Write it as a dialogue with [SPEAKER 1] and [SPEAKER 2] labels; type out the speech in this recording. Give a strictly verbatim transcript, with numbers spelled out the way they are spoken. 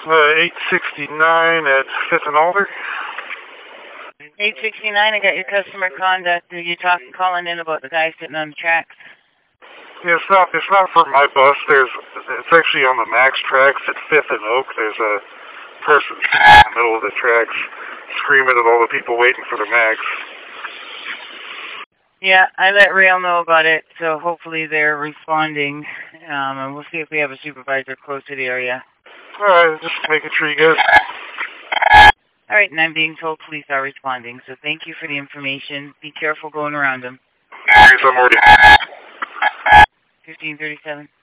[SPEAKER 1] Uh, eight sixty-nine at fifth and Alder.
[SPEAKER 2] eight sixty-nine, I got your customer conduct. Are you talking, calling in about the guy sitting on the tracks?
[SPEAKER 1] Yeah, it's not, it's not for my bus. There's, it's actually on the Max tracks at fifth and Oak. There's a person sitting in the middle of the tracks screaming at all the people waiting for the Max.
[SPEAKER 2] Yeah, I let rail know about it, so hopefully they're responding, um, and we'll see if we have a supervisor close to the area.
[SPEAKER 1] Alright, just making sure you guys...
[SPEAKER 2] Alright, and I'm being told police are responding, so thank you for the information. Be careful going around them.
[SPEAKER 1] I'm already...
[SPEAKER 2] fifteen thirty-seven.